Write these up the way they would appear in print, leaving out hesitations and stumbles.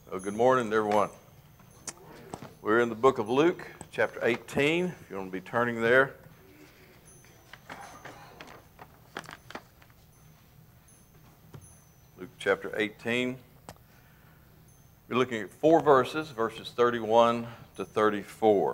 Well, good morning, everyone. We're in the book of Luke, chapter 18, if you want to be turning there. Luke chapter 18. We're looking at four verses 31 to 34.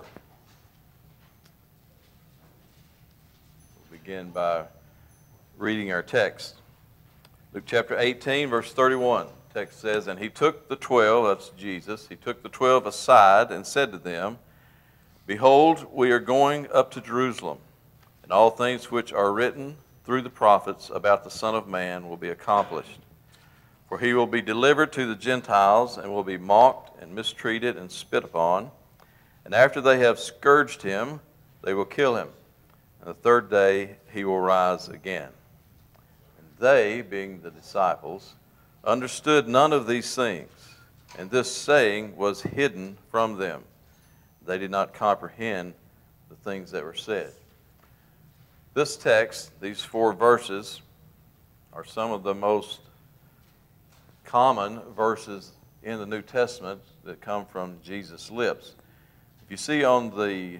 We'll begin by reading our text. Luke chapter 18, verse 31. Text says, "And he took the 12," that's Jesus, "he took the 12 aside and said to them, Behold, we are going up to Jerusalem, and all things which are written through the prophets about the Son of Man will be accomplished. For he will be delivered to the Gentiles, and will be mocked and mistreated and spit upon. And after they have scourged him, they will kill him. And the third day he will rise again." And they, being the disciples, understood none of these things, and this saying was hidden from them. They did not comprehend the things that were said. This text, these four verses, are some of the most common verses in the New Testament that come from Jesus' lips. If you see on the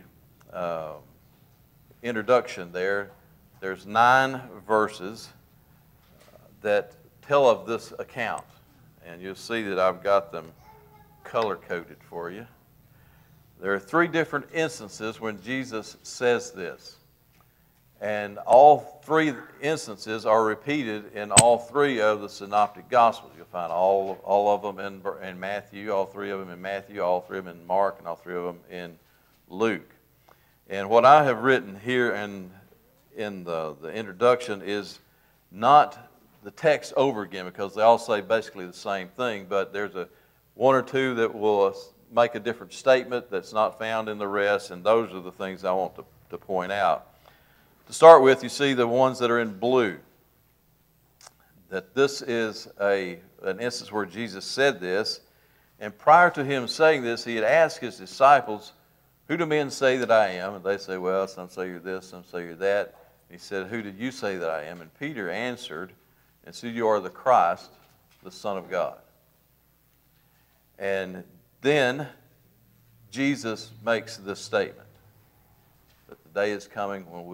introduction there's 9 verses that tell of this account. And you'll see that I've got them color-coded for you. There are 3 different instances when Jesus says this. And all 3 instances are repeated in all 3 of the Synoptic Gospels. You'll find all of them in Matthew, all 3 of them in Matthew, all 3 of them in Mark, and all 3 of them in Luke. And what I have written here in the introduction is not the text over again, because they all say basically the same thing, but there's one or two that will make a different statement that's not found in the rest, and those are the things I want to point out. To start with, you see the ones that are in blue, that this is an instance where Jesus said this, and prior to him saying this, he had asked his disciples, "Who do men say that I am?" And they say, "Well, some say you're this, some say you're that." And he said, "Who did you say that I am?" And Peter answered and said, "You are the Christ, the Son of God." And then Jesus makes this statement, that the day is coming when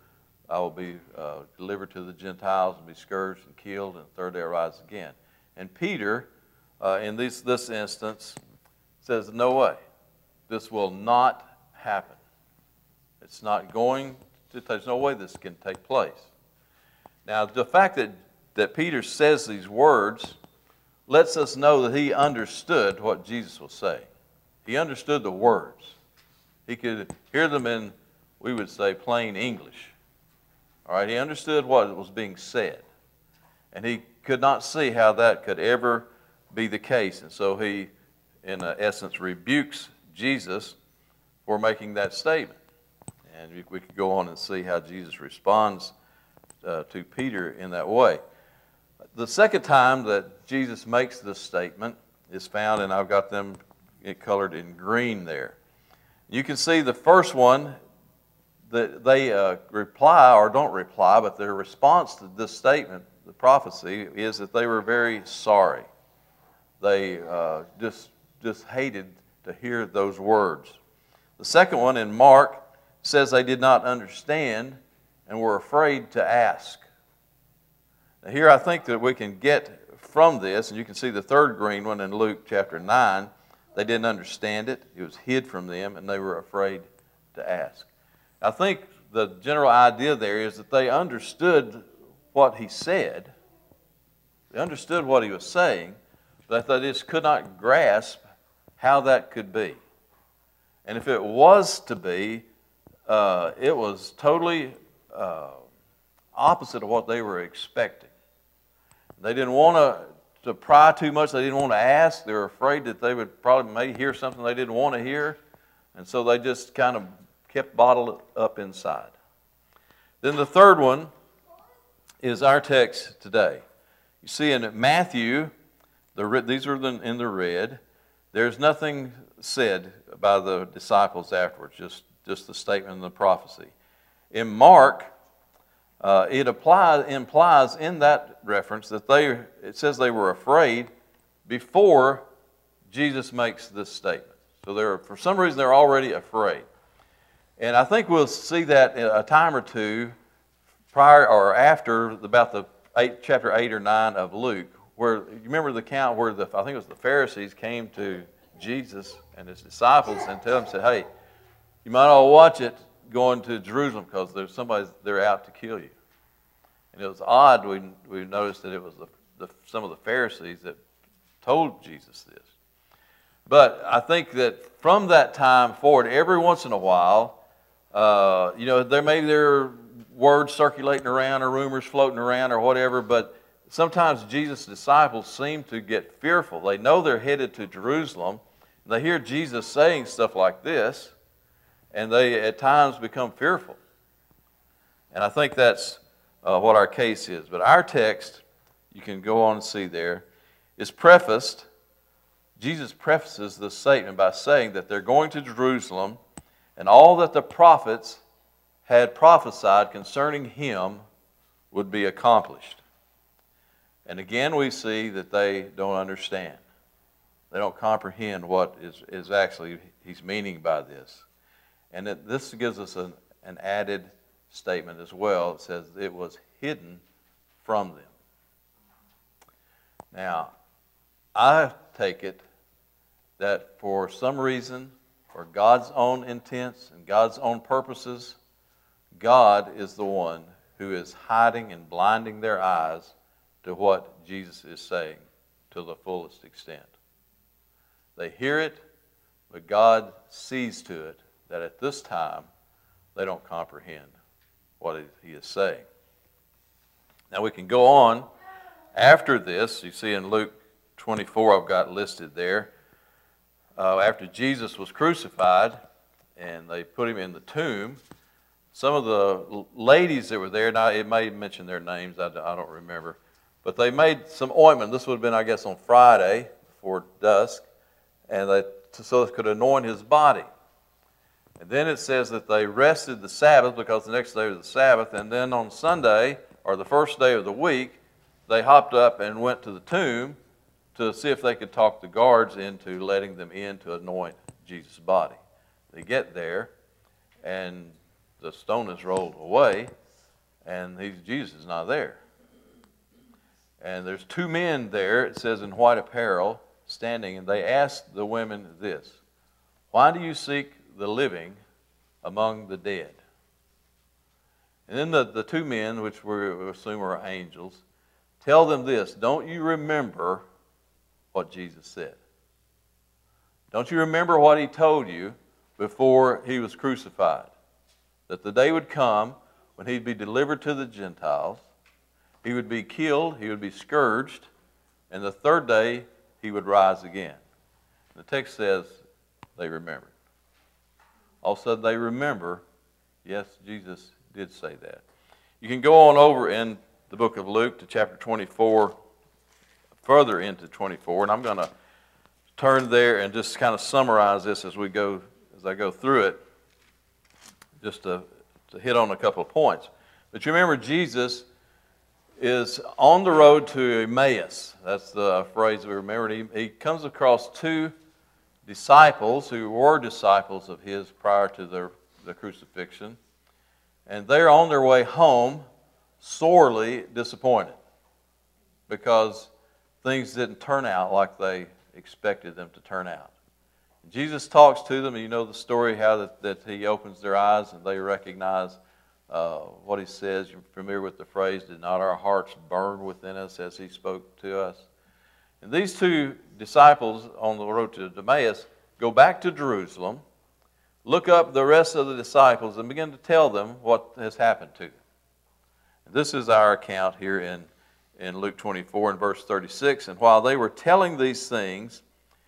I will be delivered to the Gentiles and be scourged and killed, and the third day I rise again. And Peter, in this instance, says, "No way. This will not happen. It's not going to, there's no way this can take place." Now, the fact that Peter says these words lets us know that he understood what Jesus was saying. He understood the words. He could hear them in, we would say, plain English. All right, he understood what was being said. And he could not see how that could ever be the case. And so he, in essence, rebukes Jesus for making that statement. And we could go on and see how Jesus responds to Peter in that way. The second time that Jesus makes this statement is found, and I've got them colored in green there. You can see the first one, that they reply or don't reply, but their response to this statement, the prophecy, is that they were very sorry. They just hated to hear those words. The second one in Mark says they did not understand and were afraid to ask. Now here I think that we can get from this, and you can see the third green one in Luke chapter 9, they didn't understand it. It was hid from them, and they were afraid to ask. I think the general idea there is that they understood what he said. They understood what he was saying, but they just could not grasp how that could be. And if it was to be, it was totally opposite of what they were expecting. They didn't want to pry too much. They didn't want to ask. They were afraid that they would probably may hear something they didn't want to hear. And so they just kind of kept bottled up inside. Then the third one is our text today. You see in Matthew, these are in the red. There's nothing said by the disciples afterwards, just the statement and the prophecy. In Mark, it implies in that reference that it says they were afraid before Jesus makes this statement. So for some reason, they're already afraid. And I think we'll see that a time or two prior or after about chapter 8 or 9 of Luke, where you remember the account where I think it was the Pharisees came to Jesus and his disciples and said, hey, you might all watch it going to Jerusalem because they're out to kill you. And it was odd, we noticed that it was some of the Pharisees that told Jesus this. But I think that from that time forward, every once in a while, there are words circulating around or rumors floating around or whatever, but sometimes Jesus' disciples seem to get fearful. They know they're headed to Jerusalem. They hear Jesus saying stuff like this, and they at times become fearful. And I think that's what our case is. But our text, you can go on and see there, is prefaced. Jesus prefaces this statement by saying that they're going to Jerusalem, and all that the prophets had prophesied concerning him would be accomplished. And again, we see that they don't understand. They don't comprehend what is actually he's meaning by this. And this gives us an added statement as well. It says it was hidden from them. Now, I take it that for some reason, for God's own intents and God's own purposes, God is the one who is hiding and blinding their eyes to what Jesus is saying to the fullest extent. They hear it, but God sees to it that at this time they don't comprehend what he is saying. Now we can go on after this. You see in Luke 24, I've got listed there. After Jesus was crucified and they put him in the tomb, some of the ladies that were there, now it may mention their names, I don't remember, but they made some ointment. This would have been, I guess, on Friday before dusk, and so they could anoint his body. And then it says that they rested the Sabbath because the next day was the Sabbath, and then on Sunday, or the first day of the week, they hopped up and went to the tomb to see if they could talk the guards into letting them in to anoint Jesus' body. They get there, and the stone is rolled away, and Jesus is not there. And there's two men there, it says in white apparel, standing, and they asked the women this: why do you seek the living among the dead? And then the two men, which we assume are angels, tell them this: don't you remember what Jesus said? Don't you remember what he told you before he was crucified? That the day would come when he'd be delivered to the Gentiles, he would be killed, he would be scourged, and the third day he would rise again. The text says they remembered. All of a sudden they remember, yes, Jesus did say that. You can go on over in the book of Luke to chapter 24, further into 24, and I'm going to turn there and just kind of summarize this as I go through it, just to hit on a couple of points. But you remember Jesus is on the road to Emmaus. That's the phrase we remember. He comes across two disciples who were disciples of his prior to the crucifixion. And they're on their way home sorely disappointed because things didn't turn out like they expected them to turn out. Jesus talks to them, and you know the story how that he opens their eyes and they recognize what he says. You're familiar with the phrase, did not our hearts burn within us as he spoke to us? And these two disciples on the road to Emmaus go back to Jerusalem, look up the rest of the disciples, and begin to tell them what has happened to them. And this is our account here in Luke 24 and verse 36. And while they were telling these things,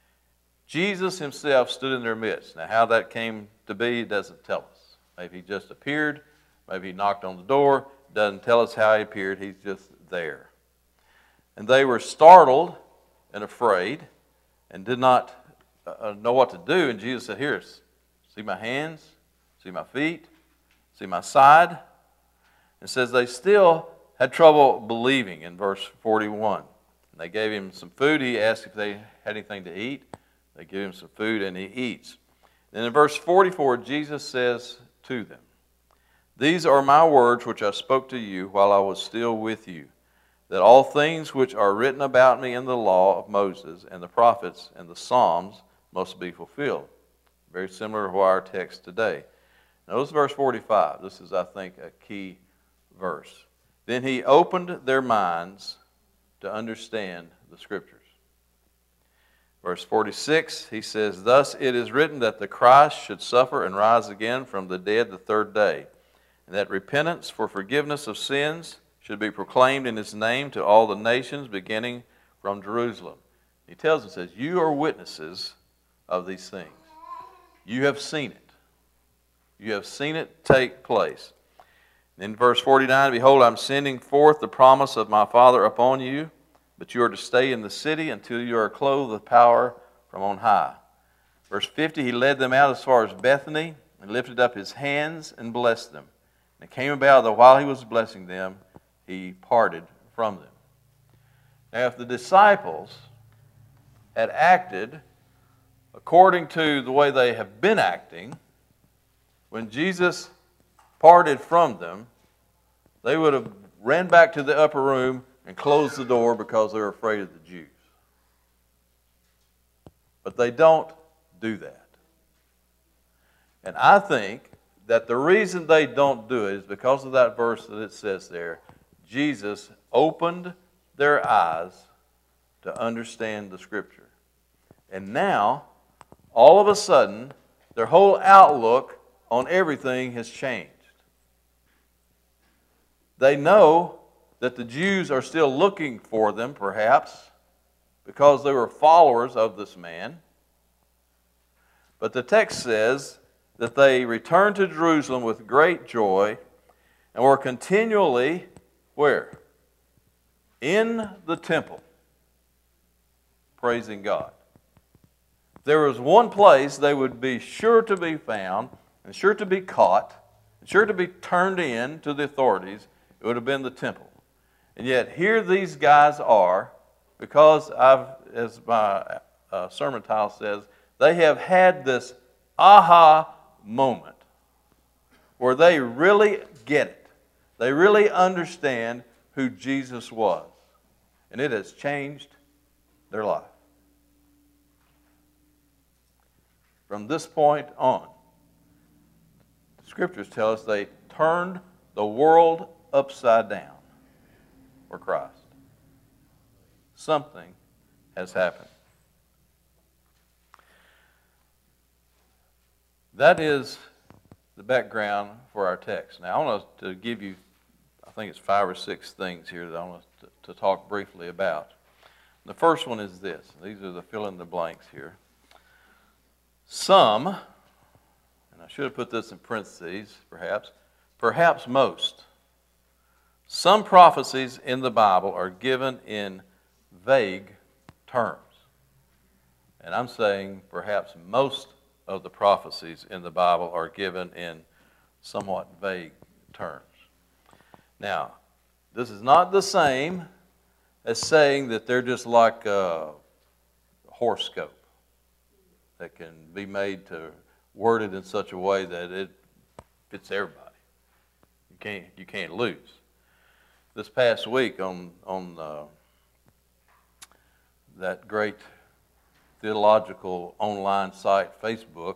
Jesus himself stood in their midst. Now, how that came to be, it doesn't tell us. Maybe he just appeared. Maybe he knocked on the door. It doesn't tell us how he appeared. He's just there. And they were startled and afraid and did not know what to do. And Jesus said, here, see my hands, see my feet, see my side. It says they still had trouble believing in verse 41. And they gave him some food. He asked if they had anything to eat. They give him some food and he eats. Then in verse 44, Jesus says to them, "These are my words which I spoke to you while I was still with you, that all things which are written about me in the law of Moses and the prophets and the Psalms must be fulfilled." Very similar to our text today. Notice verse 45. This is, I think, a key verse. Then he opened their minds to understand the Scriptures. Verse 46, he says, "Thus it is written that the Christ should suffer and rise again from the dead the third day, and that repentance for forgiveness of sins should be proclaimed in his name to all the nations, beginning from Jerusalem." He tells us, says, you are witnesses of these things. You have seen it. You have seen it take place. In verse 49, "Behold, I'm sending forth the promise of my Father upon you, but you are to stay in the city until you are clothed with power from on high." Verse 50, "He led them out as far as Bethany and lifted up his hands and blessed them. And it came about that while he was blessing them, he parted from them." Now, if the disciples had acted according to the way they have been acting, when Jesus parted from them, they would have ran back to the upper room and closed the door because they were afraid of the Jews. But they don't do that. And I think that the reason they don't do it is because of that verse that it says there, Jesus opened their eyes to understand the Scripture. And now, all of a sudden, their whole outlook on everything has changed. They know that the Jews are still looking for them, perhaps, because they were followers of this man. But the text says that they returned to Jerusalem with great joy and were continually, where? In the temple, praising God. If there was one place they would be sure to be found and sure to be caught and sure to be turned in to the authorities, it would have been the temple. And yet here these guys are, because as my sermon title says, they have had this aha moment where they really get it. They really understand who Jesus was. And it has changed their life. From this point on, the Scriptures tell us they turned the world upside down for Christ. Something has happened. That is the background for our text. Now, I want to give you, I think it's 5 or 6 things here that I want to talk briefly about. The first one is this. These are the fill-in-the-blanks here. Some, and I should have put this in parentheses, perhaps most. Some prophecies in the Bible are given in vague terms. And I'm saying perhaps most of the prophecies in the Bible are given in somewhat vague terms. Now, this is not the same as saying that they're just like a horoscope that can be made to worded in such a way that it fits everybody. You can't lose. This past week on that great theological online site, Facebook,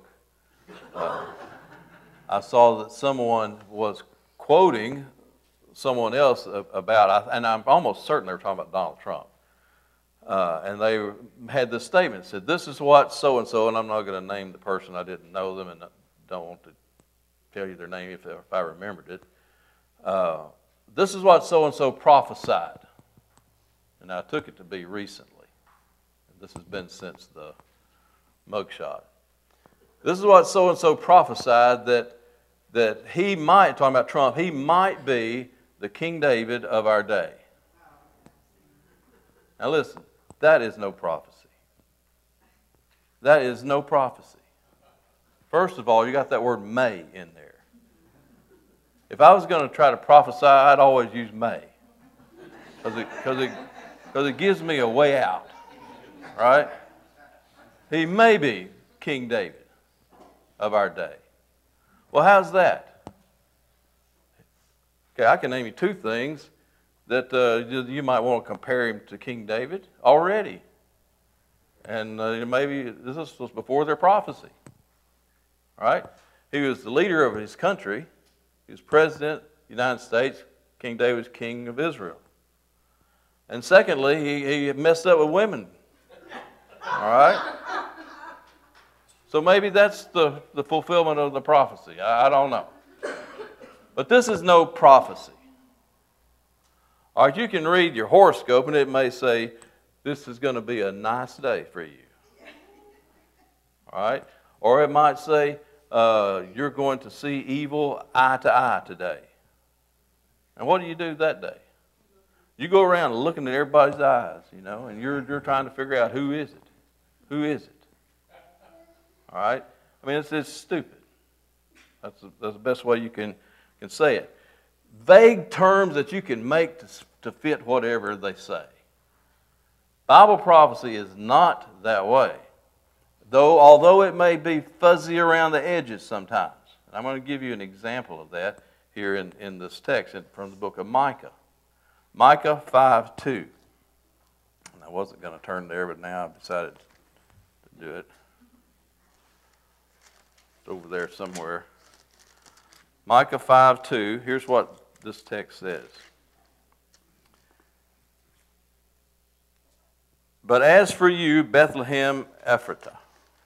I saw that someone was quoting someone else about, and I'm almost certain they were talking about Donald Trump. And they had this statement, said, "This is what so-and-so," and I'm not going to name the person, I didn't know them, and I don't want to tell you their name if I remembered it. "This is what so-and-so prophesied." And I took it to be recently. This has been since the mugshot. "This is what so-and-so prophesied that he might," talking about Trump, "he might be the King David of our day." Now listen, that is no prophecy. That is no prophecy. First of all, you got that word "may" in there. If I was going to try to prophesy, I'd always use "may," because it gives me a way out, right? he may be King David of our day. Well, how's that? Okay, I can name you two things that you might want to compare him to King David already. And maybe this was before their prophecy. All right? He was the leader of his country. He was president of the United States. King David was king of Israel. And secondly, he messed up with women. All right? So maybe that's the fulfillment of the prophecy. I don't know. But this is no prophecy. All right, you can read your horoscope and it may say, this is going to be a nice day for you. All right? Or it might say, you're going to see evil eye to eye today. And what do you do that day? You go around looking at everybody's eyes, and you're trying to figure out who is it? Who is it? All right? I mean, it's stupid. That's the best way you can say it. Vague terms that you can make to fit whatever they say. Bible prophecy is not that way. Although it may be fuzzy around the edges sometimes. And I'm going to give you an example of that here in this text from the book of Micah. Micah 5:2. And I wasn't going to turn there, but now I've decided to do it. It's over there somewhere. Micah 5:2. Here's what this text says. But as for you, Bethlehem Ephratah,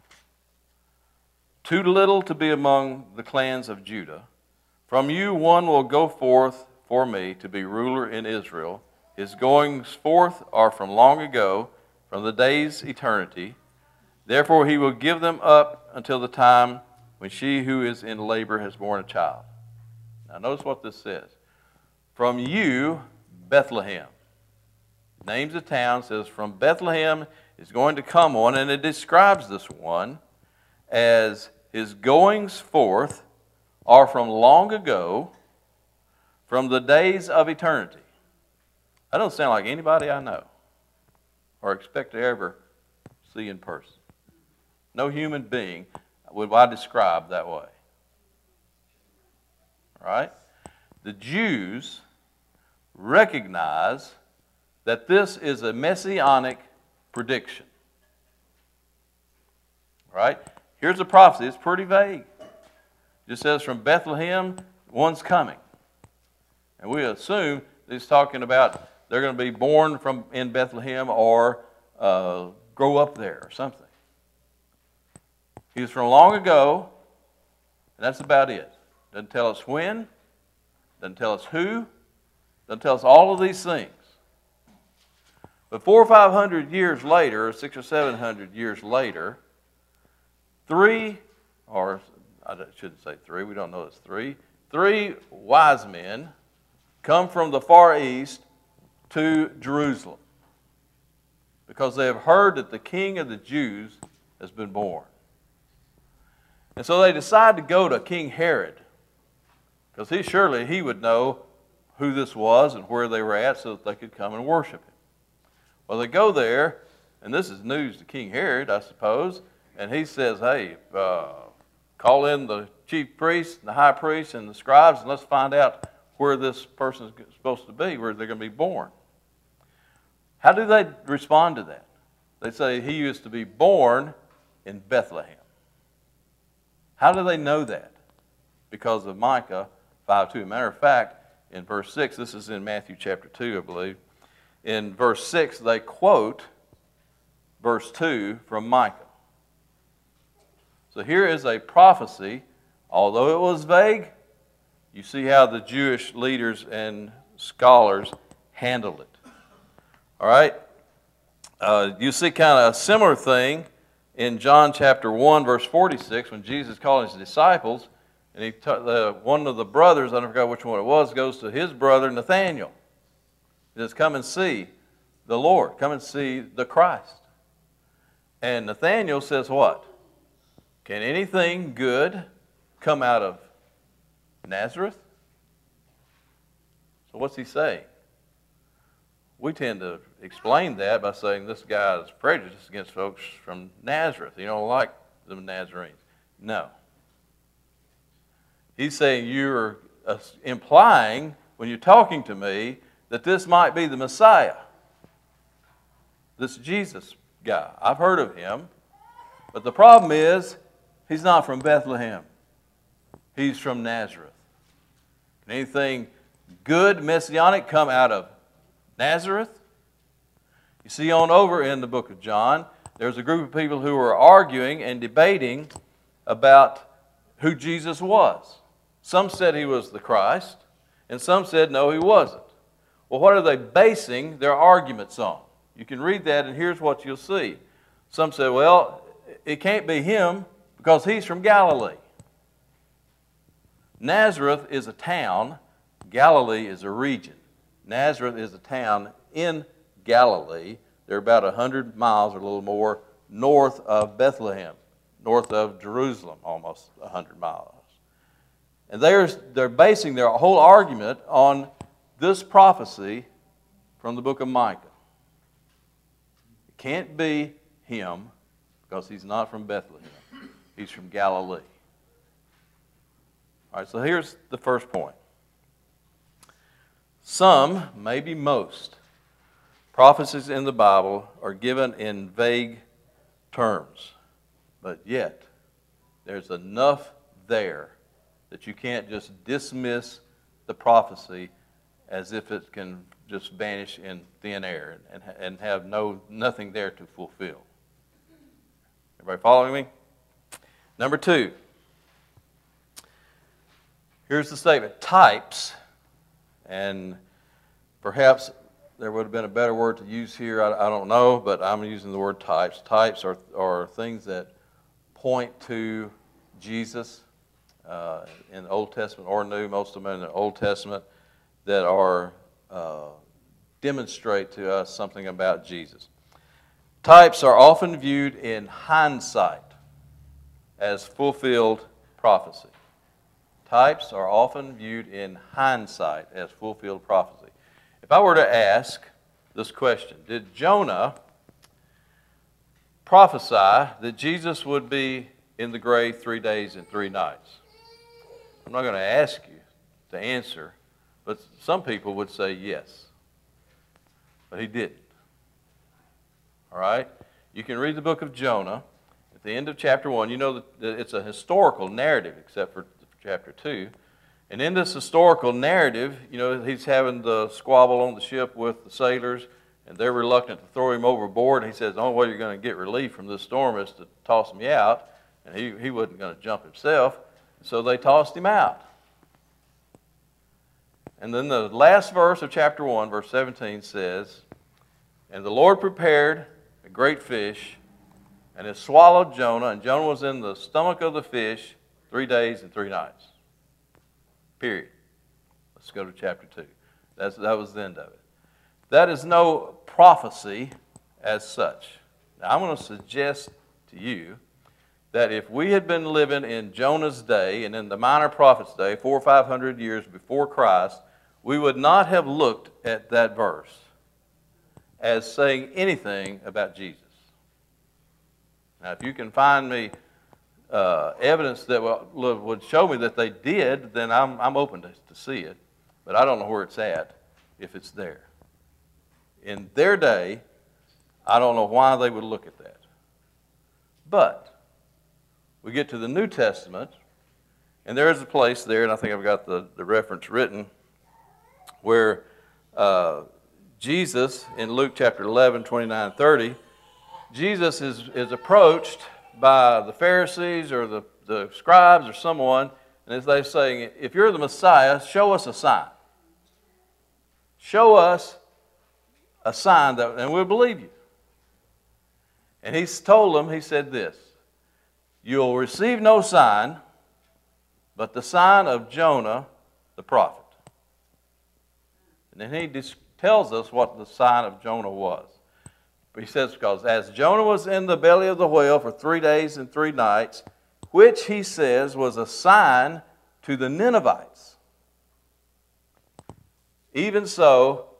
too little to be among the clans of Judah, from you one will go forth for me to be ruler in Israel. His goings forth are from long ago, from the day's eternity. Therefore he will give them up until the time when she who is in labor has borne a child. Now notice what this says. From you, Bethlehem. Names of town, says from Bethlehem is going to come one, and it describes this one as his goings forth are from long ago, from the days of eternity. That doesn't sound like anybody I know or expect to ever see in person. No human being would I describe that way. All right? The Jews recognize that this is a messianic prediction. All right? Here's a prophecy. It's pretty vague. It just says from Bethlehem, one's coming. And we assume he's talking about they're going to be born in Bethlehem or grow up there or something. He was from long ago, and that's about it. Doesn't tell us when, doesn't tell us who, doesn't tell us all of these things. But 400 or 500 years later, or 600 or 700 years later, three wise men come from the Far East to Jerusalem because they have heard that the King of the Jews has been born. And so they decide to go to King Herod because he would know who this was and where they were at so that they could come and worship him. Well, they go there, and this is news to King Herod, I suppose, and he says, hey, call in the chief priests, and the high priests, and the scribes, and let's find out where this person is supposed to be, where they're going to be born. How do they respond to that? They say he is to be born in Bethlehem. How do they know that? Because of Micah 5:2. Matter of fact, in verse 6, this is in Matthew chapter 2, I believe. In verse 6, they quote verse 2 from Micah. So here is a prophecy. Although it was vague, you see how the Jewish leaders and scholars handled it. All right? You see kind of a similar thing in John chapter 1, verse 46, when Jesus called his disciples, and one of the brothers, I don't forget which one it was, goes to his brother Nathanael. He says, come and see the Lord. Come and see the Christ. And Nathanael says what? Can anything good come out of Nazareth? So what's he saying? we tend to explain that by saying this guy is prejudiced against folks from Nazareth. You don't like the Nazarenes. No. He's saying you're implying, when you're talking to me, that this might be the Messiah. This Jesus guy. I've heard of him. But the problem is, he's not from Bethlehem. He's from Nazareth. Can anything good, messianic, come out of Nazareth? You see, on over in the book of John, there's a group of people who were arguing and debating about who Jesus was. Some said he was the Christ, and some said no, he wasn't. Well, what are they basing their arguments on? You can read that, and here's what you'll see. Some said, well, it can't be him because he's from Galilee. Nazareth is a town. Galilee is a region. Nazareth is a town in Galilee. They're about 100 miles or a little more north of Bethlehem, north of Jerusalem, almost 100 miles. And they're basing their whole argument on this prophecy from the book of Micah. It can't be him because he's not from Bethlehem. He's from Galilee. All right, so here's the first point. Some, maybe most, prophecies in the Bible are given in vague terms, but yet there's enough there that you can't just dismiss the prophecy as if it can just vanish in thin air and have nothing there to fulfill. Everybody following me? Number two. Here's the statement. Types, and perhaps there would have been a better word to use here, I don't know, but I'm using the word types. Types are things that point to Jesus in the Old Testament or New, most of them in the Old Testament, that are demonstrate to us something about Jesus. Types are often viewed in hindsight as fulfilled prophecy. Types are often viewed in hindsight as fulfilled prophecy. If I were to ask this question, did Jonah prophesy that Jesus would be in the grave 3 days and 3 nights? I'm not going to ask you to answer, but some people would say yes. But he didn't. All right? You can read the book of Jonah. At the end of chapter 1, you know that it's a historical narrative, except for chapter 2. And in this historical narrative, you know, he's having the squabble on the ship with the sailors, and they're reluctant to throw him overboard. And he says, the only way you're going to get relief from this storm is to toss me out. And he wasn't going to jump himself, so they tossed him out. And then the last verse of chapter 1, verse 17 says, and the Lord prepared a great fish, and it swallowed Jonah, and Jonah was in the stomach of the fish 3 days and 3 nights. Period. Let's go to chapter 2. That was the end of it. That is no prophecy as such. Now, I'm going to suggest to you that if we had been living in Jonah's day and in the minor prophets' day, 400 or 500 years before Christ, we would not have looked at that verse as saying anything about Jesus. Now, if you can find me evidence that would show me that they did, then I'm open to see it. But I don't know where it's at, if it's there. In their day, I don't know why they would look at that. But we get to the New Testament, and there is a place there, and I think I've got the reference written, where Jesus, in Luke chapter 11, 29, 30, Jesus is approached by the Pharisees or the scribes or someone, and they're saying, if you're the Messiah, show us a sign. Show us a sign, and we'll believe you. And he's told them, he said this, you'll receive no sign but the sign of Jonah the prophet. And then he tells us what the sign of Jonah was. He says, because as Jonah was in the belly of the whale for 3 days and 3 nights, which he says was a sign to the Ninevites, even so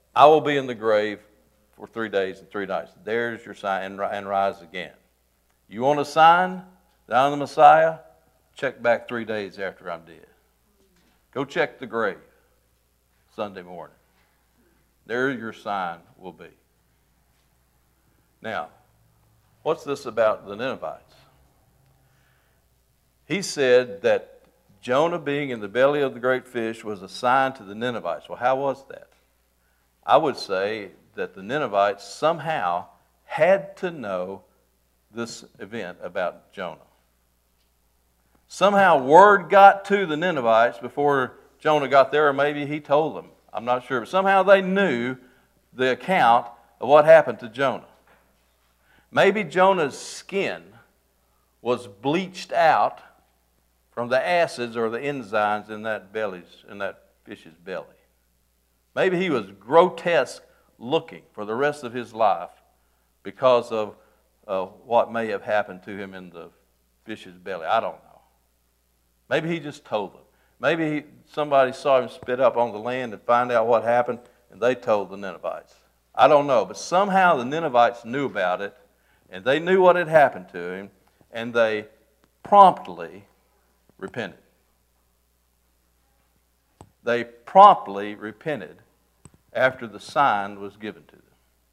I will be in the grave for 3 days and 3 nights. There's your sign, and rise again. You want a sign that I'm the Messiah? Check back 3 days after I'm dead. Go check the grave Sunday morning. There your sign will be. Now, what's this about the Ninevites? He said that Jonah being in the belly of the great fish was a sign to the Ninevites. Well, how was that? I would say that the Ninevites somehow had to know this event about Jonah. Somehow word got to the Ninevites before Jonah got there, or maybe he told them. I'm not sure. But somehow they knew the account of what happened to Jonah. Maybe Jonah's skin was bleached out from the acids or the enzymes in that fish's belly. Maybe he was grotesque looking for the rest of his life because of what may have happened to him in the fish's belly. I don't know. Maybe he just told them. Maybe somebody saw him spit up on the land and find out what happened, and they told the Ninevites. I don't know, but somehow the Ninevites knew about it, and they knew what had happened to him, and they promptly repented. They promptly repented after the sign was given to them.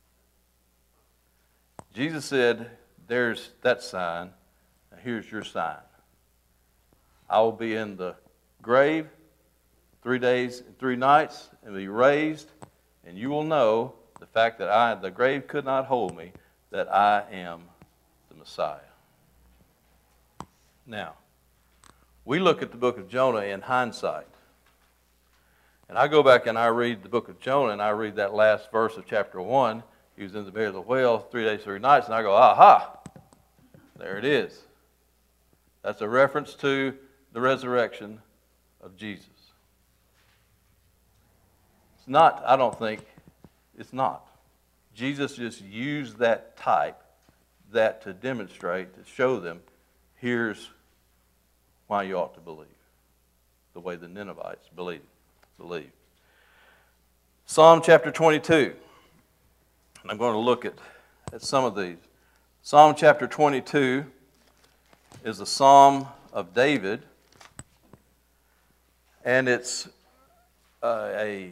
Jesus said, there's that sign, and here's your sign. I will be in the grave 3 days and 3 nights and be raised, and you will know the fact that the grave could not hold me, that I am the Messiah. Now, we look at the book of Jonah in hindsight. And I go back and I read the book of Jonah, and I read that last verse of chapter 1. He was in the belly of the whale 3 days, 3 nights, and I go, aha, there it is. That's a reference to the resurrection of Jesus. It's not, I don't think, it's not. Jesus just used that type, that to demonstrate, to show them, here's why you ought to believe, the way the Ninevites believed. Psalm chapter 22. And I'm going to look at some of these. Psalm chapter 22 is a psalm of David, and it's a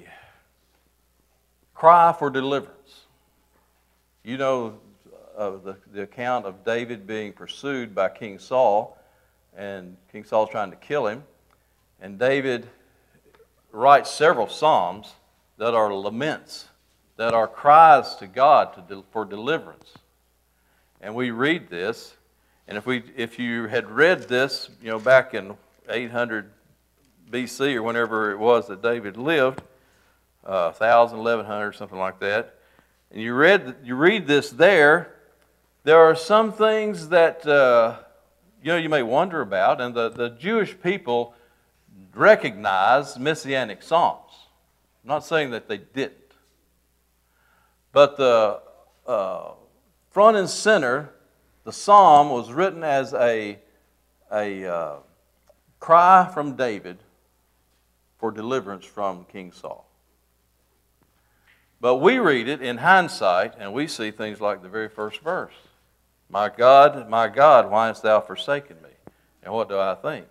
cry for deliverance. You know the account of David being pursued by King Saul, and King Saul's trying to kill him, and David writes several psalms that are laments, that are cries to God for deliverance. And we read this, and if you had read this, back in 800 BC or whenever it was that David lived, 1000, 1100, something like that, and you read this there are some things that you may wonder about, and the Jewish people recognize messianic psalms. I'm not saying that they didn't. But the front and center, the psalm was written as a cry from David for deliverance from King Saul. But we read it in hindsight, and we see things like the very first verse. My God, why hast thou forsaken me? And what do I think?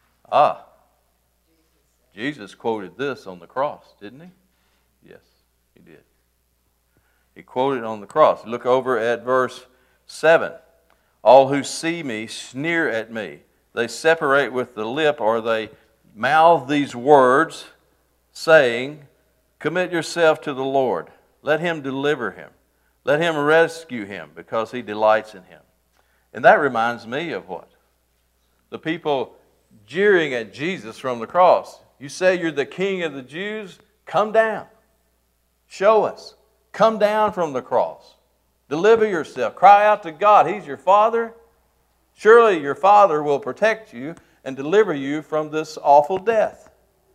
Jesus quoted this on the cross, didn't he? Yes, he did. He quoted on the cross. Look over at verse 7. All who see me sneer at me. They separate with the lip, or they mouth these words, saying, commit yourself to the Lord. Let him deliver him. Let him rescue him, because he delights in him. And that reminds me of what? The people jeering at Jesus from the cross. You say you're the king of the Jews? Come down. Show us. Come down from the cross. Deliver yourself. Cry out to God. He's your Father. Surely your Father will protect you and deliver you from this awful death.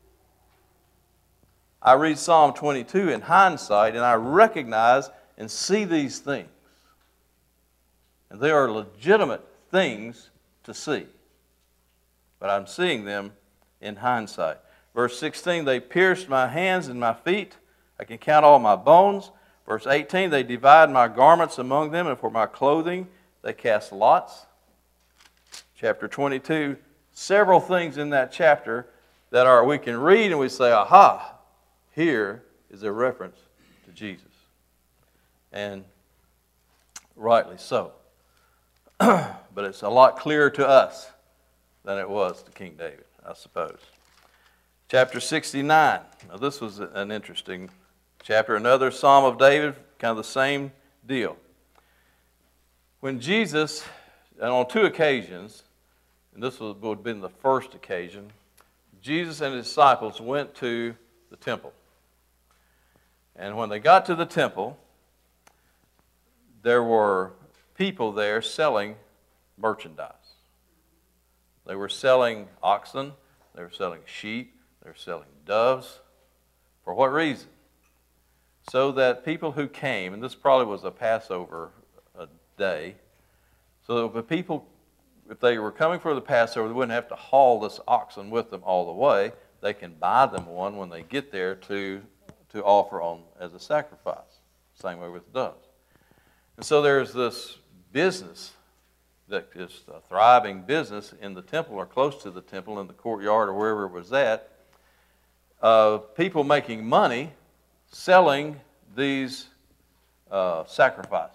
I read Psalm 22 in hindsight, and I recognize and see these things. And they are legitimate things to see. But I'm seeing them in hindsight. Verse 16, they pierced my hands and my feet. I can count all my bones. Verse 18, they divide my garments among them, and for my clothing they cast lots. Chapter 22, several things in that chapter that we can read and we say, aha, here is a reference to Jesus. And rightly so. But it's a lot clearer to us than it was to King David, I suppose. Chapter 69. Now this was an interesting chapter. Another Psalm of David, kind of the same deal. When Jesus, and on two occasions, and this would have been the first occasion, Jesus and his disciples went to the temple. And when they got to the temple, there were people there selling merchandise. They were selling oxen, they were selling sheep, they were selling doves. For what reason? So that people who came, and this probably was a Passover day, so that the people, if they were coming for the Passover, they wouldn't have to haul this oxen with them all the way. They can buy them one when they get there to offer on as a sacrifice. Same way with doves. And so there's this business that is a thriving business in the temple or close to the temple, in the courtyard or wherever it was at, of people making money selling these sacrifices.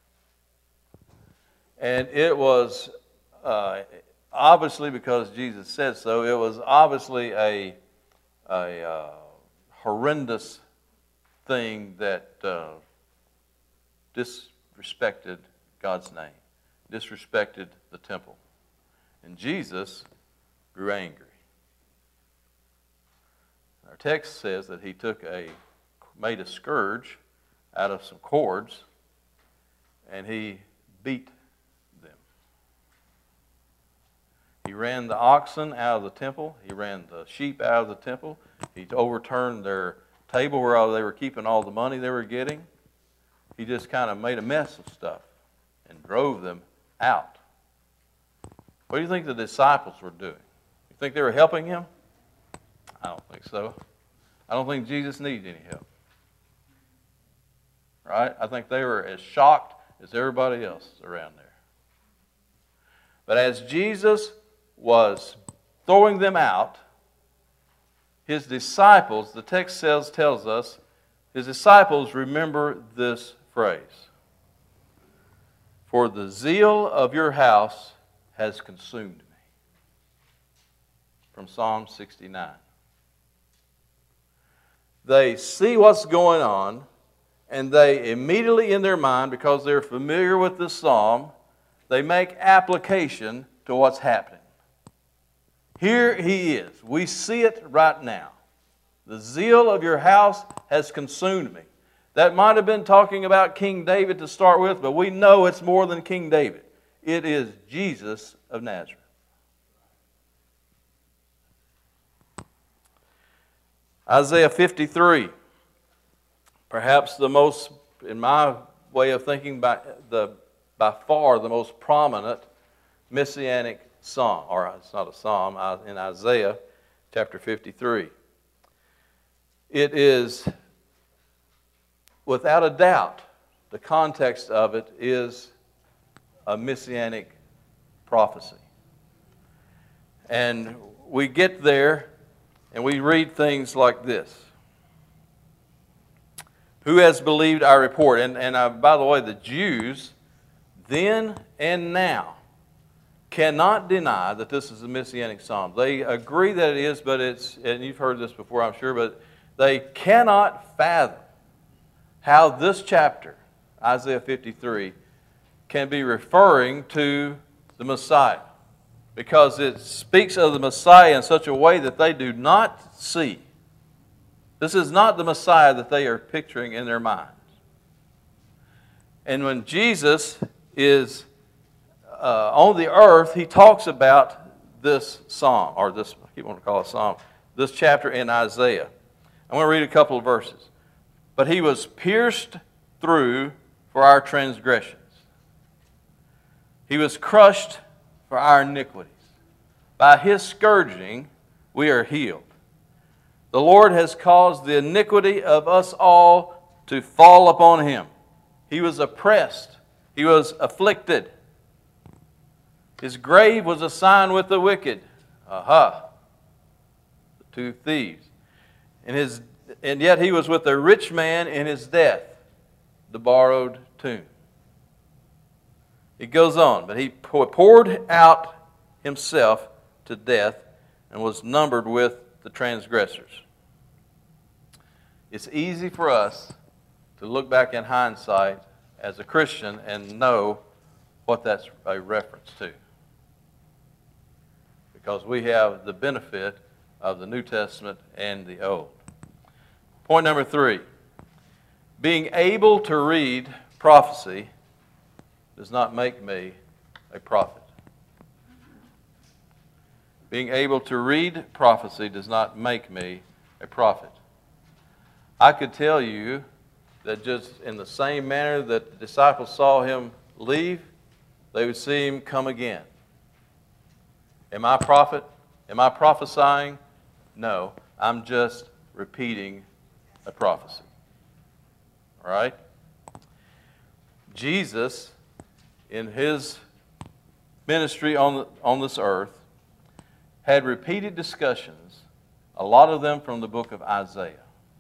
And it was obviously, because Jesus said so, it was obviously a horrendous thing that disrespected God's name, disrespected the temple. And Jesus grew angry. Our text says that he made a scourge out of some cords, and he beat them. He ran the oxen out of the temple. He ran the sheep out of the temple. He overturned their table where they were keeping all the money they were getting. He just kind of made a mess of stuff and drove them out. What do you think the disciples were doing? You think they were helping him? I don't think so. I don't think Jesus needed any help. Right? I think they were as shocked as everybody else around there. But as Jesus was throwing them out, his disciples, the text tells us, his disciples remember this phrase. For the zeal of your house has consumed me. From Psalm 69. They see what's going on, and they immediately in their mind, because they're familiar with this psalm, they make application to what's happening. Here he is. We see it right now. The zeal of your house has consumed me. That might have been talking about King David to start with, but we know it's more than King David. It is Jesus of Nazareth. Isaiah 53, perhaps the most, in my way of thinking, by far the most prominent messianic psalm, or it's not a psalm, in Isaiah chapter 53. It is, without a doubt, the context of it is a messianic prophecy. And we get there and we read things like this. Who has believed our report? And by the way, the Jews then and now cannot deny that this is a messianic psalm. They agree that it is, but it's, and you've heard this before, I'm sure, but they cannot fathom how this chapter, Isaiah 53, can be referring to the Messiah, because it speaks of the Messiah in such a way that they do not see. This is not the Messiah that they are picturing in their minds. And when Jesus is on the earth, he talks about this psalm, or this, I keep wanting to call it a psalm, this chapter in Isaiah. I'm going to read a couple of verses. But he was pierced through for our transgressions. He was crushed for our iniquities. By his scourging we are healed. The Lord has caused the iniquity of us all to fall upon him. He was oppressed. He was afflicted. His grave was assigned with the wicked. Aha! The two thieves. And yet he was with a rich man in his death, the borrowed tomb. It goes on, but he poured out himself to death and was numbered with the transgressors. It's easy for us to look back in hindsight as a Christian and know what that's a reference to, because we have the benefit of the New Testament and the Old. Point number 3, being able to read prophecy does not make me a prophet. Being able to read prophecy does not make me a prophet. I could tell you that just in the same manner that the disciples saw him leave, they would see him come again. Am I a prophet? Am I prophesying? No, I'm just repeating a prophecy. All right? Jesus, in his ministry on this earth, had repeated discussions, a lot of them from the book of Isaiah.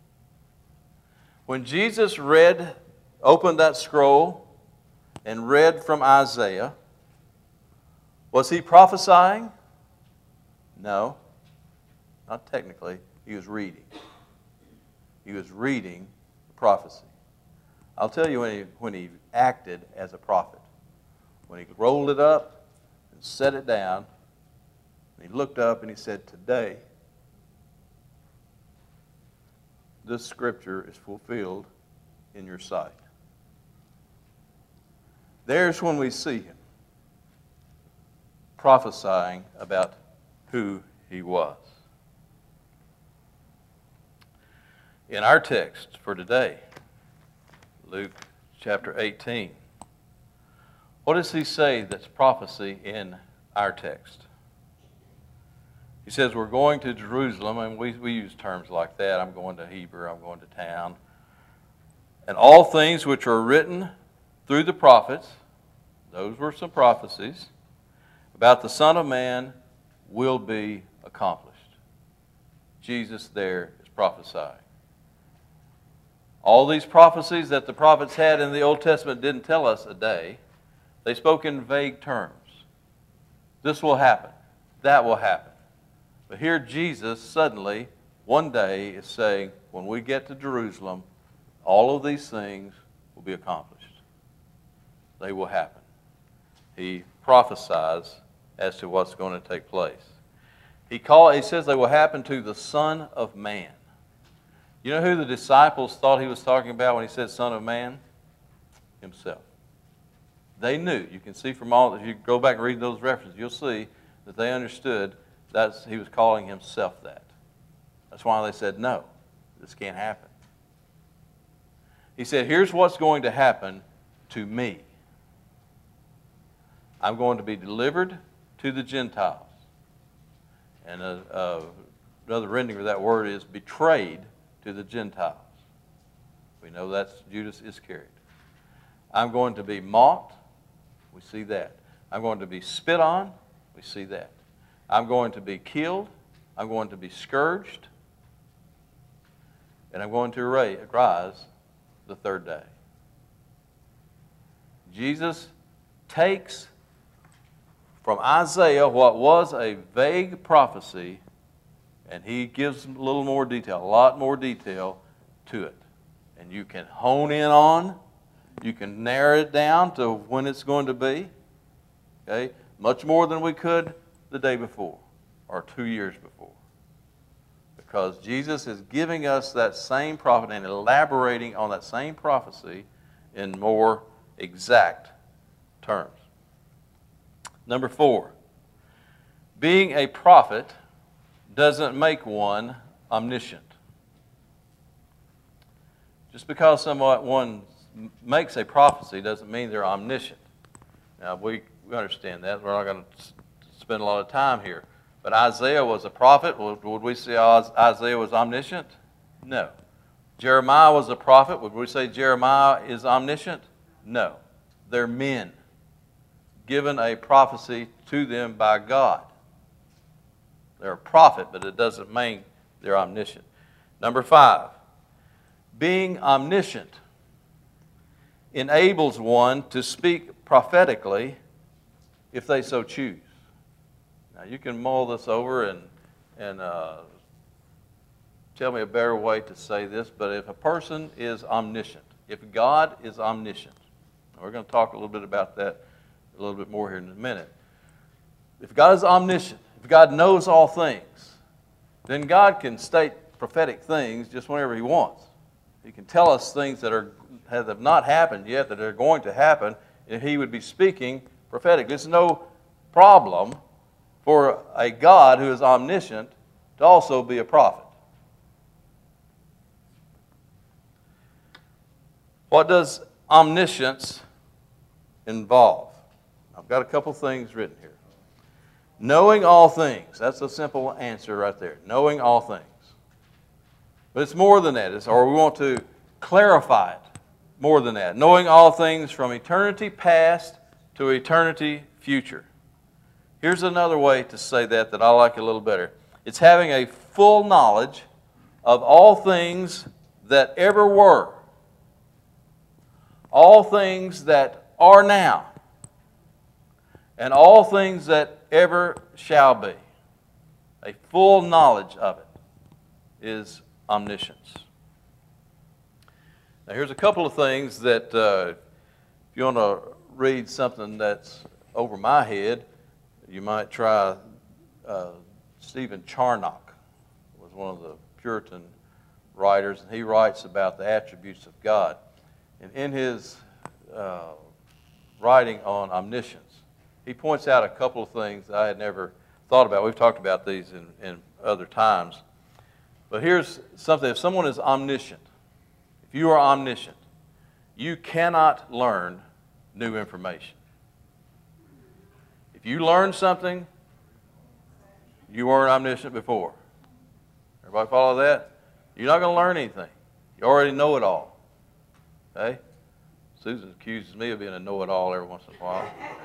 When Jesus opened that scroll and read from Isaiah, was he prophesying? No, not technically. He was reading. He was reading the prophecy. I'll tell you when he acted as a prophet. When he rolled it up and set it down, and he looked up and he said, "Today, this scripture is fulfilled in your sight." There's when we see him prophesying about who he was. In our text for today, Luke chapter 18, what does he say that's prophecy in our text? He says we're going to Jerusalem, and we use terms like that. I'm going to Hebrew, I'm going to town. And all things which are written through the prophets, those were some prophecies, about the Son of Man will be accomplished. Jesus there is prophesying. All these prophecies that the prophets had in the Old Testament didn't tell us a day. They spoke in vague terms. This will happen. That will happen. But here Jesus suddenly, one day, is saying, when we get to Jerusalem, all of these things will be accomplished. They will happen. He prophesies as to what's going to take place. He says they will happen to the Son of Man. You know who the disciples thought he was talking about when he said Son of Man? Himself. They knew. You can see if you go back and read those references, you'll see that they understood that he was calling himself that. That's why they said, no, this can't happen. He said, here's what's going to happen to me. I'm going to be delivered to the Gentiles. And another rendering of that word is betrayed to the Gentiles. We know that's Judas Iscariot. I'm going to be mocked. We see that. I'm going to be spit on. We see that. I'm going to be killed. I'm going to be scourged. And I'm going to rise the third day. Jesus takes from Isaiah what was a vague prophecy, and he gives a little more detail, a lot more detail to it. And you can hone in on, you can narrow it down to when it's going to be. Okay? Much more than we could the day before or 2 years before. Because Jesus is giving us that same prophet and elaborating on that same prophecy in more exact terms. Number 4, being a prophet doesn't make one omniscient. Just because someone makes a prophecy doesn't mean they're omniscient. Now, we understand that. We're not going to spend a lot of time here. But Isaiah was a prophet. Would we say Isaiah was omniscient? No. Jeremiah was a prophet. Would we say Jeremiah is omniscient? No. They're men given a prophecy to them by God. They're a prophet, but it doesn't mean they're omniscient. Number 5, being omniscient enables one to speak prophetically if they so choose. Now, you can mull this over and tell me a better way to say this, but if a person is omniscient, if God is omniscient, and we're going to talk a little bit about that a little bit more here in a minute. If God is omniscient, if God knows all things, then God can state prophetic things just whenever He wants. He can tell us things that have not happened yet, that are going to happen, and He would be speaking prophetically. It's no problem for a God who is omniscient to also be a prophet. What does omniscience involve? I've got a couple things written here. Knowing all things. That's a simple answer right there. Knowing all things. But it's more than that. Or we want to clarify it more than that. Knowing all things from eternity past to eternity future. Here's another way to say that I like a little better. It's having a full knowledge of all things that ever were. All things that are now. And all things that ever shall be. A full knowledge of it is omniscience. Now here's a couple of things that if you want to read something that's over my head, you might try Stephen Charnock, was one of the Puritan writers, and he writes about the attributes of God. And in his writing on omniscience, he points out a couple of things that I had never thought about. We've talked about these in other times. But here's something. If someone is omniscient, if you are omniscient, you cannot learn new information. If you learn something, you weren't omniscient before. Everybody follow that? You're not going to learn anything. You already know it all. Okay? Susan accuses me of being a know-it-all every once in a while.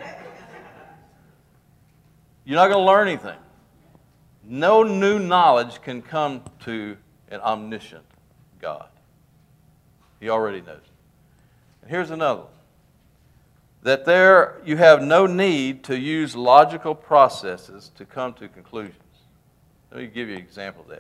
You're not going to learn anything. No new knowledge can come to an omniscient God. He already knows. And here's another one. That there you have no need to use logical processes to come to conclusions. Let me give you an example of that.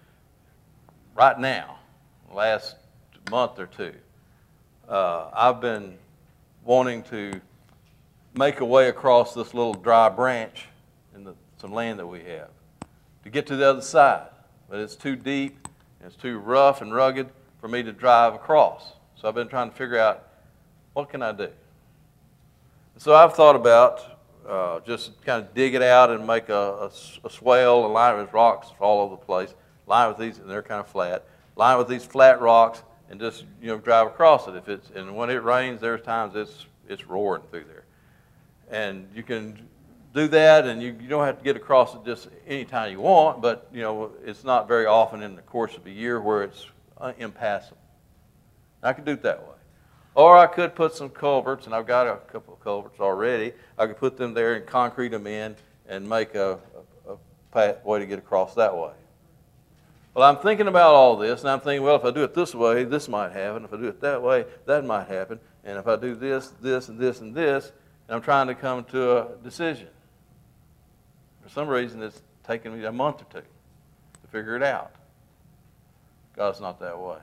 Right now, last month or two, I've been wanting to make a way across this little dry branch in some land that we have to get to the other side. But it's too deep, and it's too rough and rugged for me to drive across. So I've been trying to figure out, what can I do? So I've thought about just kind of dig it out and make a swale and line it with rocks all over the place. Line with these, and they're kind of flat. Line with these flat rocks and just drive across it. And when it rains, there's times it's roaring through there. And you can do that, and you don't have to get across it just any time you want, but it's not very often in the course of a year where it's impassable. I could do it that way. Or I could put some culverts, and I've got a couple of culverts already. I could put them there and concrete them in and make a pathway to get across that way. Well, I'm thinking about all this, and I'm thinking, well, if I do it this way, this might happen. If I do it that way, that might happen. And if I do this, this, and this, and this, and I'm trying to come to a decision. For some reason, it's taken me a month or two to figure it out. God's not that way.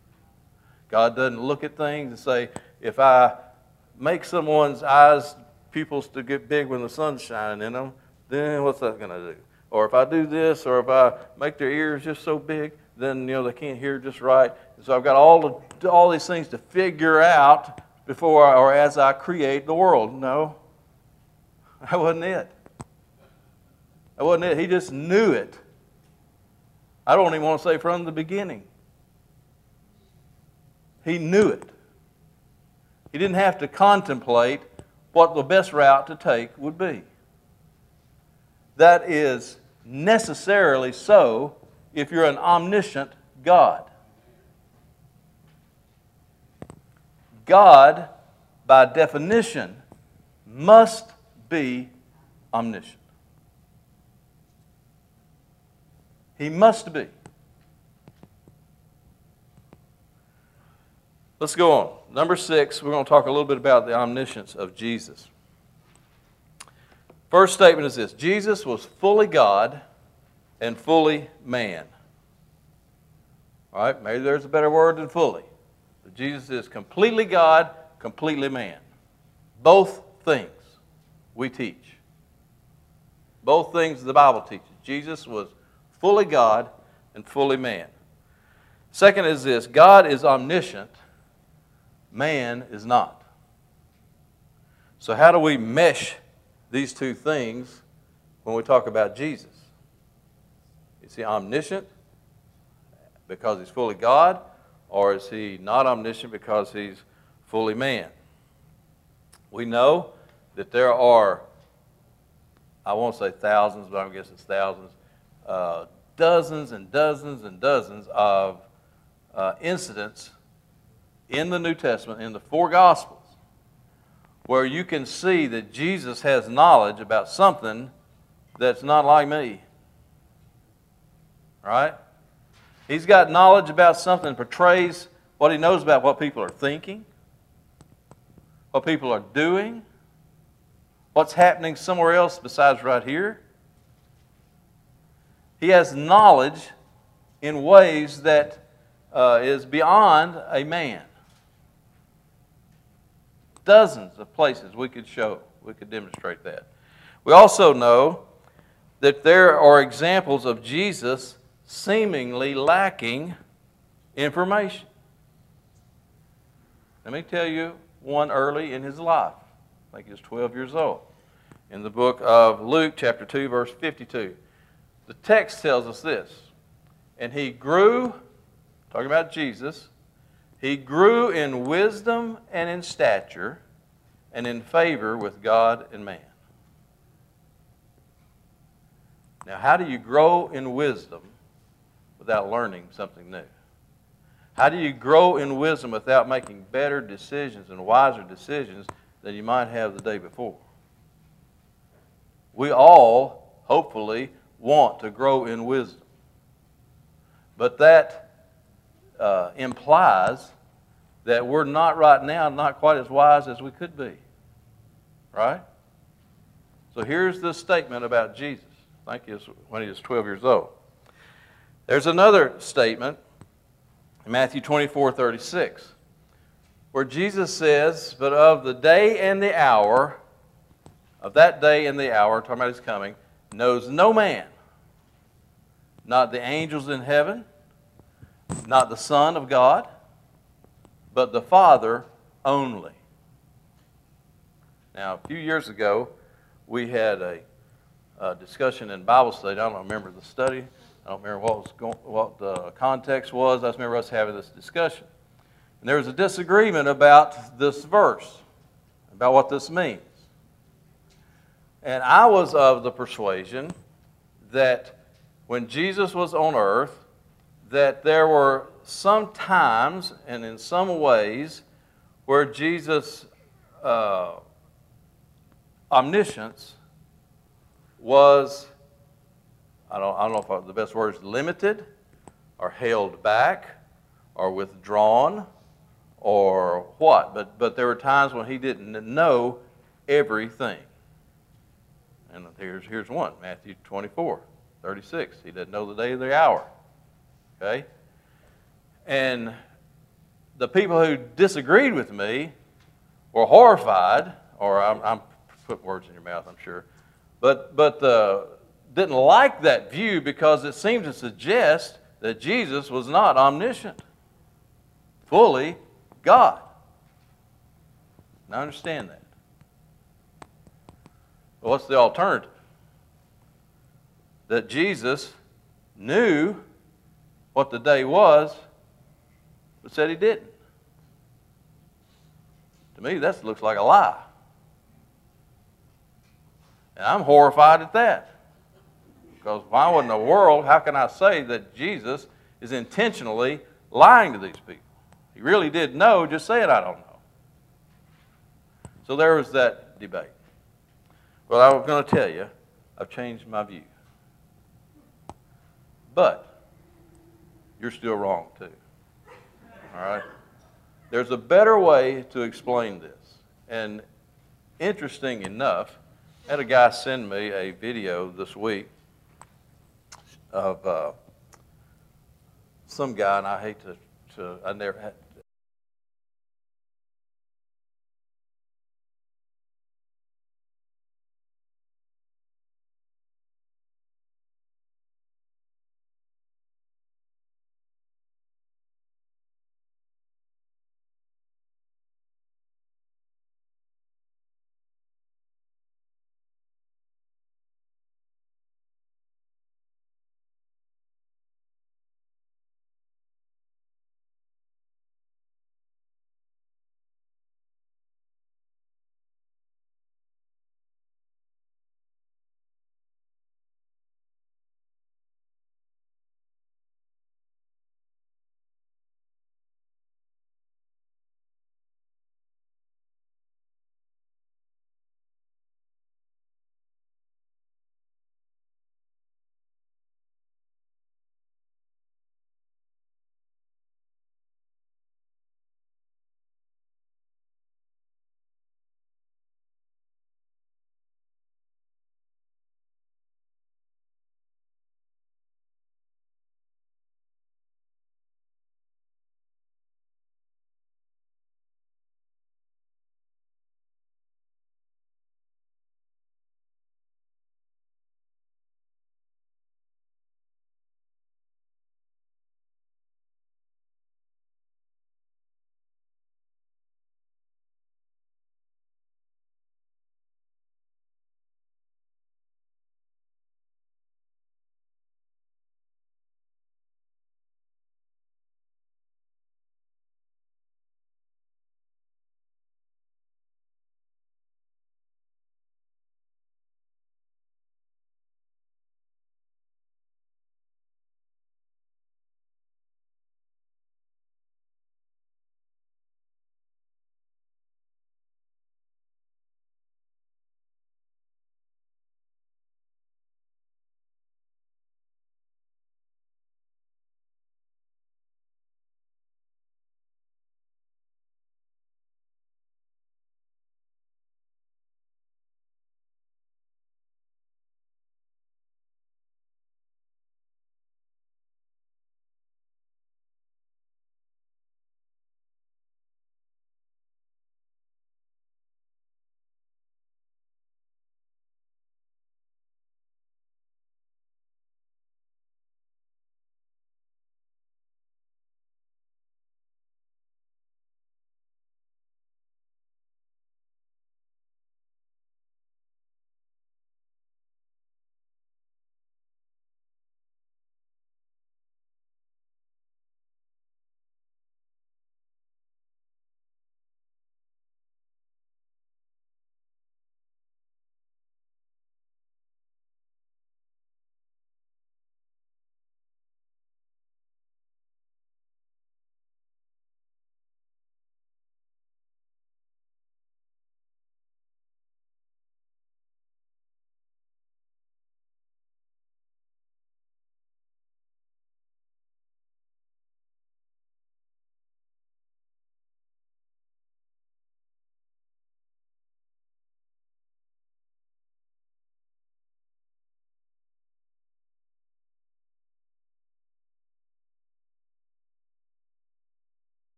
God doesn't look at things and say, if I make someone's eyes, pupils to get big when the sun's shining in them, then what's that going to do? Or if I do this, or if I make their ears just so big, then they can't hear just right. So I've got all these things to figure out before or as I create the world. No, that wasn't it. That wasn't it. He just knew it. I don't even want to say from the beginning. He knew it. He didn't have to contemplate what the best route to take would be. That is necessarily so if you're an omniscient God. God, by definition, must be omniscient. He must be. Let's go on. Number 6, we're going to talk a little bit about the omniscience of Jesus. First statement is this: Jesus was fully God and fully man. All right, maybe there's a better word than fully. But Jesus is completely God, completely man. Both things we teach. Both things the Bible teaches. Jesus was fully God and fully man. Second is this: God is omniscient, man is not. So how do we mesh these two things when we talk about Jesus? Is he omniscient because he's fully God, or is he not omniscient because he's fully man? We know that there are, I won't say thousands, but I guess it's thousands, dozens and dozens and dozens of incidents in the New Testament, in the 4 Gospels, where you can see that Jesus has knowledge about something that's not like me. Right? He's got knowledge about something that portrays what he knows about what people are thinking, what people are doing, what's happening somewhere else besides right here. He has knowledge in ways that is beyond a man. Dozens of places we could demonstrate that. We also know that there are examples of Jesus seemingly lacking information. Let me tell you one early in his life. I think he was 12 years old. In the book of Luke, chapter 2, verse 52. The text tells us this: and he grew, talking about Jesus, he grew in wisdom and in stature and in favor with God and man. Now, how do you grow in wisdom without learning something new? How do you grow in wisdom without making better decisions and wiser decisions than you might have the day before? We all, hopefully, want to grow in wisdom. But that implies that we're not right now not quite as wise as we could be. Right? So here's the statement about Jesus. I think it was when he was 12 years old. There's another statement in Matthew 24:36, where Jesus says, but of the day and the hour, of that day and the hour, talking about his coming, knows no man, not the angels in heaven, not the Son of God, but the Father only. Now, a few years ago, we had a discussion in Bible study. I don't remember the study. I don't remember what the context was. I just remember us having this discussion. And there was a disagreement about this verse, about what this means. And I was of the persuasion that when Jesus was on earth, that there were some times and in some ways where Jesus' omniscience was, I don't know if the best word is limited or held back or withdrawn or what, but there were times when he didn't know everything. And here's one, Matthew 24:36. He doesn't know the day or the hour. Okay? And the people who disagreed with me were horrified, or I'm putting words in your mouth, I'm sure, but didn't like that view because it seemed to suggest that Jesus was not omniscient, fully God. Now understand that. Well, what's the alternative? That Jesus knew what the day was, but said he didn't. To me, that looks like a lie. And I'm horrified at that. Because why in the world, how can I say that Jesus is intentionally lying to these people? He really did know, just saying, I don't know. So there was that debate. Well, I was going to tell you, I've changed my view. But you're still wrong, too. All right? There's a better way to explain this. And interesting enough, I had a guy send me a video this week of some guy, and I hate to I never had,